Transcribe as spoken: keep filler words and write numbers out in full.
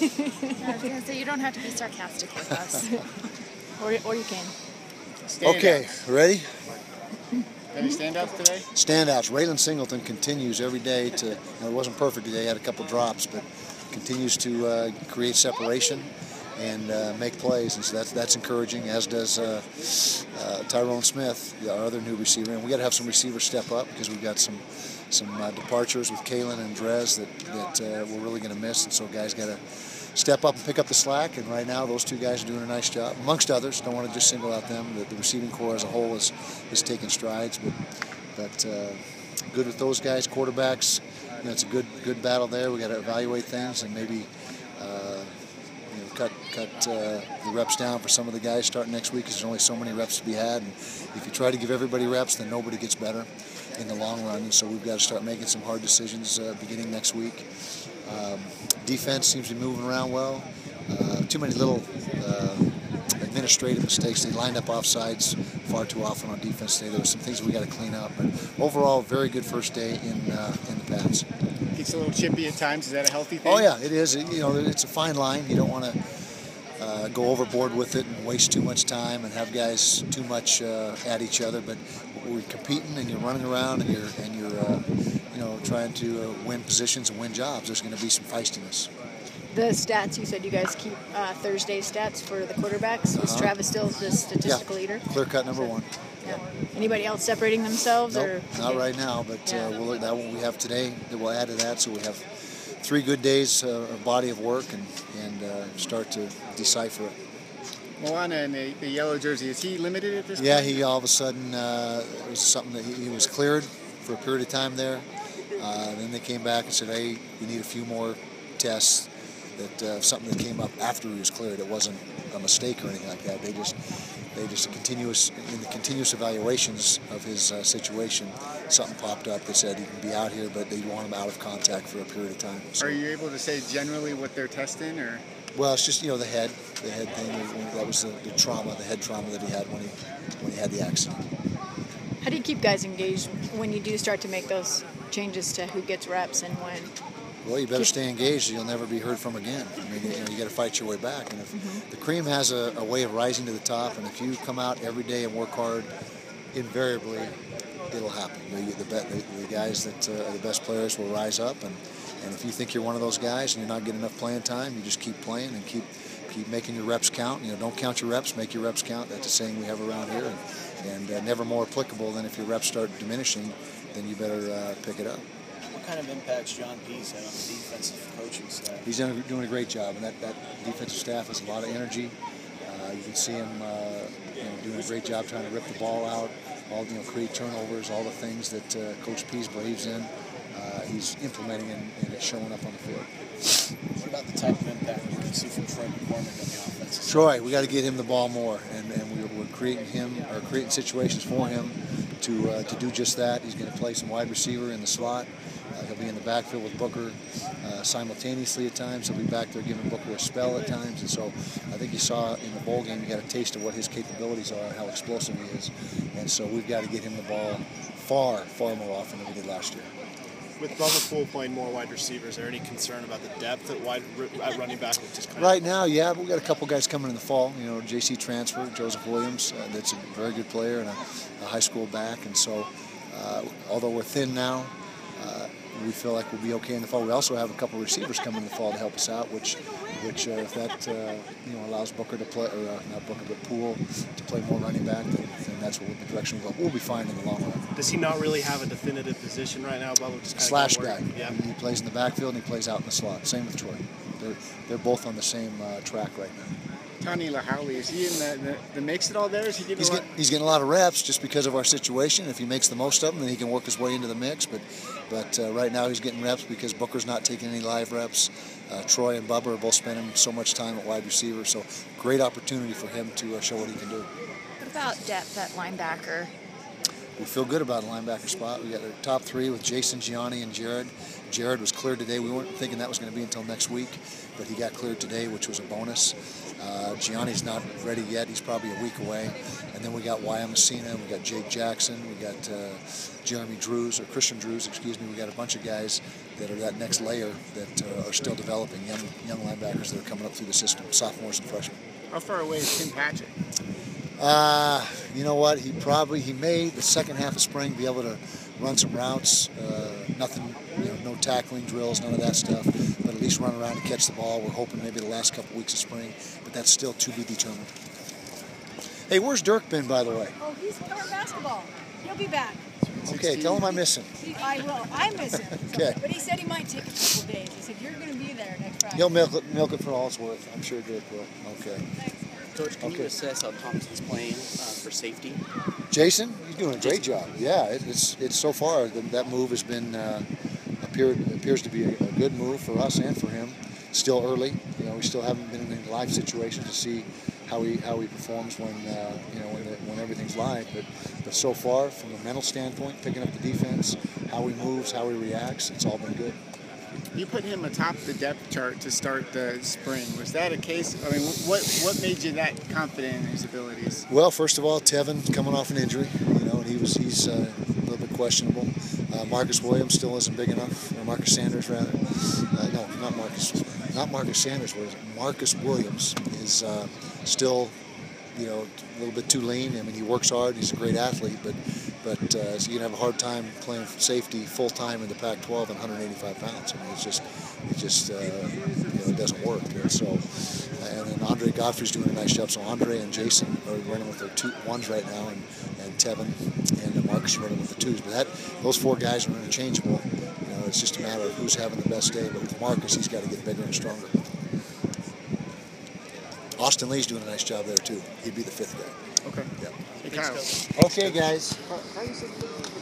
I was going to say, you don't have to be sarcastic with us. or, or you can. Stand Okay, outs. ready? Any standouts today? Standouts. Raylan Singleton continues every day to, you know, it wasn't perfect today, had a couple drops, but continues to uh, create separation and uh, make plays, and so that's that's encouraging. As does uh, uh, Tyrone Smith, our other new receiver. And we got to have some receivers step up because we've got some some uh, departures with Kalen and Drez that that uh, we're really going to miss, and so guys got to step up and pick up the slack. And right now, those two guys are doing a nice job, amongst others. Don't want to just single out them. The, the receiving core as a whole is is taking strides, but but uh, good with those guys. Quarterbacks, you know, it's a good good battle there. We got to evaluate things and maybe. Uh, You know, cut cut uh, the reps down for some of the guys starting next week because there's only so many reps to be had. And if you try to give everybody reps, then nobody gets better in the long run. And so we've got to start making some hard decisions uh, beginning next week. Um, defense seems to be moving around well. Uh, too many little uh, administrative mistakes. They lined up offsides far too often on defense today. There were some things we got to clean up. But overall, very good first day in uh, in the Pats. Gets a little chippy at times. Is that a healthy thing? Oh yeah, it is. You know, it's a fine line. You don't want to uh, go overboard with it and waste too much time and have guys too much uh, at each other. But we're competing, and you're running around, and you're and you're uh, you know trying to uh, win positions and win jobs. There's going to be some feistiness. The stats, you said you guys keep uh, Thursday stats for the quarterbacks. Is Uh-huh. Travis still the statistical yeah. leader? Clear cut number So, one. Yeah. Anybody else separating themselves? Nope, or not right now, but Yeah. uh, we'll, that one we have today that we'll add to that, so we have three good days uh, of body of work and, and uh, start to decipher it. Moana in the, the yellow jersey, is he limited at this Yeah, point? he all of a sudden, uh, it was something that he, he was cleared for a period of time there. Uh, then they came back and said, hey, we need a few more tests. That uh, something that came up after he was cleared. It wasn't a mistake or anything like that. They just, they just a continuous in the continuous evaluations of his uh, situation. Something popped up that said he can be out here, but they want him out of contact for a period of time. So, Are you able to say generally what they're testing, or? well, it's just you know the head, the head thing. That was the, the trauma, the head trauma that he had when he when he had the accident. How do you keep guys engaged when you do start to make those changes to who gets reps and when? Well, you better stay engaged, or you'll never be heard from again. I mean, you know, you got to fight your way back. And if mm-hmm. the cream has a, a way of rising to the top, and if you come out every day and work hard, invariably, it'll happen. The, the, the, the guys that uh, are the best players will rise up, and, and if you think you're one of those guys and you're not getting enough playing time, you just keep playing and keep keep making your reps count. You know, don't count your reps, make your reps count. That's a saying we have around here, and, and uh, never more applicable than if your reps start diminishing, then you better uh, pick it up. What kind of impacts John Pease had on the defensive coaching staff? He's doing, doing a great job, and that, that defensive staff has a lot of energy. Uh, you can see him uh, you know, doing a great job trying to rip the ball out, all you know, create turnovers, all the things that uh, Coach Pease believes in. Uh, he's implementing and, and it's showing up on the field. What about the type of impact you can see from Troy McCormick on the offensive side? Troy, we got to get him the ball more, and, and we're, we're creating him or creating situations for him to uh, to do just that. He's going to play some wide receiver in the slot. Uh, he'll be in the backfield with Booker uh, simultaneously at times. He'll be back there giving Booker a spell at times. And so I think you saw in the bowl game, you got a taste of what his capabilities are, how explosive he is. And so we've got to get him the ball far, far more often than we did last year. With Bubba Poole playing more wide receivers, is there any concern about the depth at wide at running back? With just kind right now, yeah, we've got a couple guys coming in the fall. You know, J C transfer, Joseph Williams, uh, that's a very good player and a, a high school back. And so, uh, although we're thin now, uh, we feel like we'll be okay in the fall. We also have a couple receivers coming in the fall to help us out, which, which uh, if that uh, you know allows Booker to play, or uh, not Booker, but Poole to play more running back, then, then that's what the direction we'll go. We'll be fine in the long run. Does he not really have a definitive position right now, Bubba? Just kind Slash of guy. Yeah. He, he plays in the backfield and he plays out in the slot. Same with Troy. They're they're both on the same uh, track right now. Tony LaHowley, is he in the, the, the mix at all there? Is he getting He's, a lot? get, he's getting a lot of reps just because of our situation. If he makes the most of them, then he can work his way into the mix. But but uh, right now he's getting reps because Booker's not taking any live reps. Uh, Troy and Bubba are both spending so much time at wide receiver. So great opportunity for him to uh, show what he can do. What about depth at linebacker? We feel good about a linebacker spot. We got our top three with Jason, Gianni, and Jared. Jared was cleared today. We weren't thinking that was going to be until next week, but he got cleared today, which was a bonus. Uh, Gianni's not ready yet. He's probably a week away. And then we got Wyatt Messina. We got Jake Jackson. We got uh, Jeremy Drews, or Christian Drews, excuse me. We got a bunch of guys that are that next layer that uh, are still developing, young young linebackers that are coming up through the system, sophomores and freshmen. How far away is Tim Patrick? Uh, you know what? He probably he may the second half of spring be able to run some routes. Uh, nothing, you know, no tackling drills, none of that stuff. But at least run around and catch the ball. We're hoping maybe the last couple weeks of spring, but that's still to be determined. Hey, where's Dirk been, by the way? Oh, he's playing basketball. He'll be back. Okay, tell him I miss him. He, I will. I miss him. Okay. But he said he might take a couple days. He said, you're going to be there next Friday. He'll milk it, milk it for all it's worth. I'm sure Dirk will. Okay. Coach, can Okay. you assess how Thompson's playing uh, for safety? Jason, he's doing a great job. Yeah, it, it's it's so far the, that move has been uh, appeared appears to be a, a good move for us and for him. Still early, you know, we still haven't been in any live situations to see how he how he performs when uh, you know when the, when everything's live. But but so far, from a mental standpoint, picking up the defense, how he moves, how he reacts, it's all been good. You put him atop the depth chart to start the spring. Was that a case? I mean, what what made you that confident in his abilities? Well, first of all, Tevin coming off an injury, you know, and he was he's uh, a little bit questionable. Uh, Marcus Williams still isn't big enough, or Marcus Sanders rather. Uh, no, not Marcus, not Marcus Sanders. Was Marcus Williams is uh, still, you know, a little bit too lean. I mean, he works hard. He's a great athlete, but but uh, so you can have a hard time playing safety full time in the Pac twelve at one hundred eighty-five pounds. I mean, it's just it just uh, you know, it doesn't work. And so, and then Andre Godfrey's doing a nice job. So Andre and Jason are running with their two ones right now, and, and Tevin and uh, Marcus are running with the twos. But that those four guys are interchangeable. You know, it's just a matter of who's having the best day. But with Marcus, he's got to get bigger and stronger. Austin Lee's doing a nice job there too. He'd be the fifth guy. Okay. Yeah. Hey, Kyle. Okay, guys. How, how you say